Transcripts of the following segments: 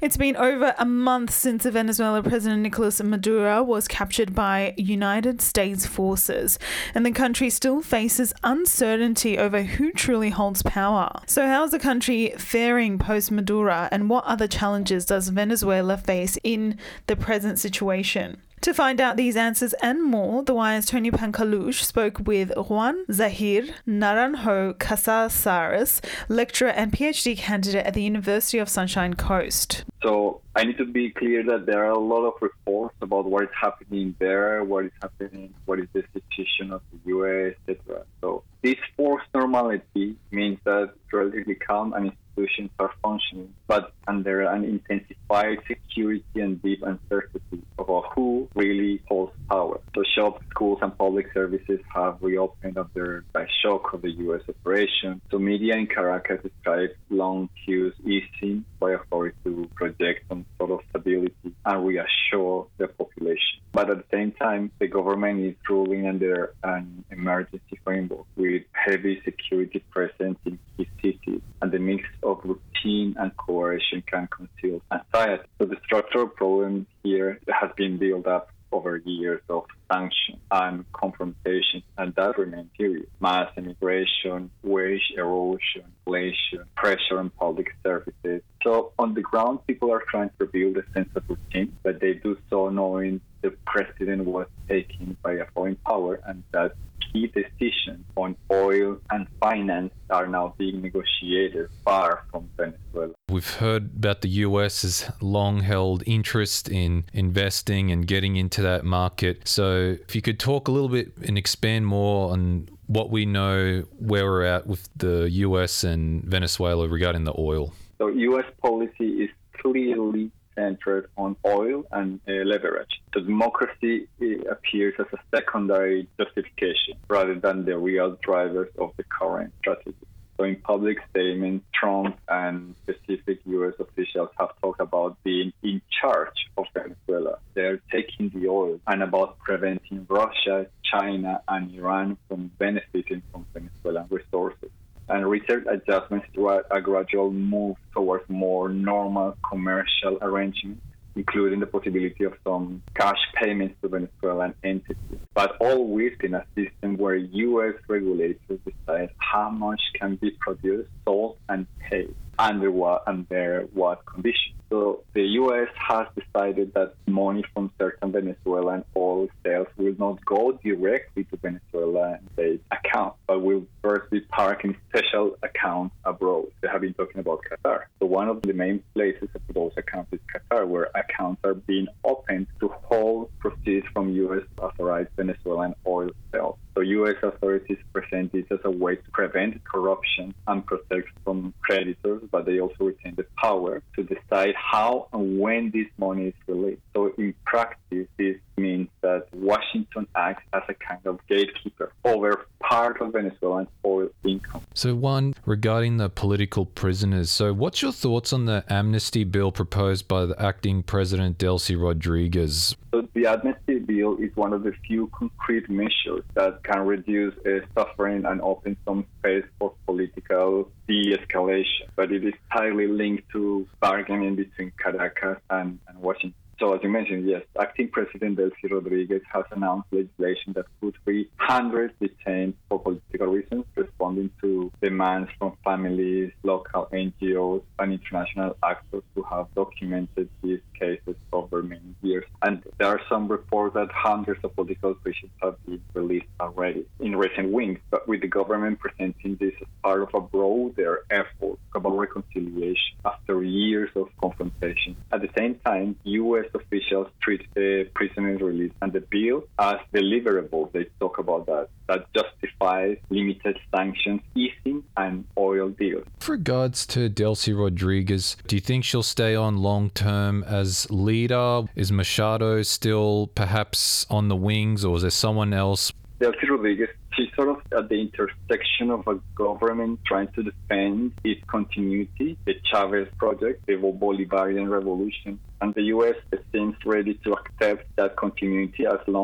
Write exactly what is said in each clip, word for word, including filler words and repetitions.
It's been over a month since Venezuela President Nicolas Maduro was captured by United States forces, and the country still faces uncertainty over who truly holds power. So how's the country faring post-Maduro, and what other challenges does Venezuela face in the present situation? To find out these answers and more, The Wire's Tony Pankalush spoke with Juan Zahir Naranjo Casasares, lecturer and PhD candidate at the University of Sunshine Coast. So I need to be clear that there are a lot of reports about what is happening there, what is happening, what is the situation of the U S, et cetera. So this forced normality means that it's relatively calm and institutions are functioning, but under an intensified security and deep uncertainty about who really holds power. So shops, schools, and public services have reopened after the shock of the U S operation. So media in Caracas describes long queues easing by authorities to project some sort of stability and reassure the population. But at the same time, the government is ruling under an emergency framework with heavy security presence in key cities, and the mix of routine and coercion can conceal anxiety. So the structural problem here has been built up over years of sanctions and confrontation, and that remains serious. Mass immigration, wage erosion, inflation, pressure on public services. So on the ground, people are trying to rebuild a sense of routine, but they do so knowing the president was taken by a foreign power, and that key decisions on oil and finance are now being negotiated far from Venezuela. We've heard about the U S's long-held interest in investing and getting into that market. So if you could talk a little bit and expand more on what we know, where we're at with the U S and Venezuela regarding the oil. So U S policy is clearly centered on oil and uh, leverage. So democracy uh, appears as a secondary justification rather than the real drivers of the current strategy. So in public statements, Trump and specific U S officials have talked about being in charge of Venezuela. They're taking the oil, and about preventing Russia, China, and Iran from benefiting from Venezuelan resources. And recent adjustments to a, a gradual move towards more normal commercial arrangements, including the possibility of some cash payments to Venezuelan entities, but all within a system where U S regulators decide how much can be produced, sold, and paid, under what, under what conditions. So the U S has decided that money from certain Venezuelan oil sales will not go directly to Venezuelan state accounts, but will first be parked in special accounts abroad. They have been talking about Qatar. So one of the main places of those accounts is Qatar, where accounts are being opened to hold proceeds from U S authorized Venezuelan oil sales. So U S authorities present this as a way to prevent corruption and protect from creditors, but they also retain the power to decide how and when this money is released. So in practice, this means that Washington acts as a kind of gatekeeper over part of Venezuelan oil income. So one, regarding the political prisoners, so what's your thoughts on the amnesty bill proposed by the acting president Delcy Rodriguez? So the amnesty bill is one of the few concrete measures that can reduce uh, suffering and open some space for political de-escalation, but it is tightly linked to bargaining between Caracas and, and Washington. So as you mentioned, yes, acting President Delcy Rodriguez has announced legislation that could free hundreds detained for political reasons, responding to demands from families, local N G Os, and international actors who have documented these cases over many years. And there are some reports that hundreds of political prisoners have been released already in recent weeks, but with the government presenting this as part of a broader effort about reconciliation after years of confrontation. At the same time, U S officials treat the prisoners released and the bill as deliverables. They talk about that. That justifies limited sanctions, easing, and oil deals. With regards to Delcy Rodriguez, do you think she'll stay on long term as leader? Is Machado still perhaps on the wings, or is there someone else? Delcy Rodriguez, she's sort of at the intersection of a government trying to defend its continuity, the Chavez project, the Bolivarian revolution, and the U S seems ready to accept that continuity as long as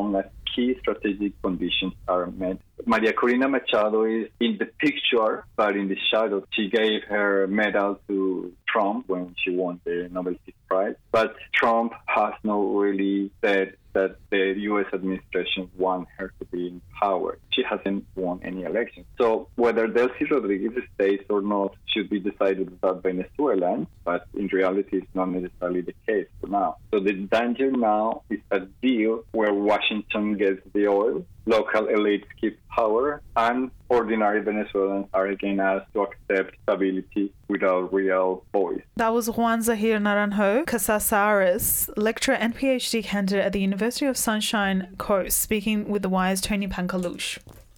key strategic conditions are met. Maria Corina Machado is in the picture, but in the shadow. She gave her medal to Trump when she won the Nobel Peace Prize. But Trump has not really said that the U S administration wants her to be in power. She hasn't won any election. So whether Delcy Rodriguez stays or not should be decided by Venezuelans, but in reality it's not necessarily the case for now. So the danger now is a deal where Washington gets the oil, local elites keep power, and ordinary Venezuelans are again asked to accept stability without real voice. That was Juan Zahir Naranjo Casasares, lecturer and PhD candidate at the University of Sunshine Coast, speaking with The Wire's Tony Pankalush.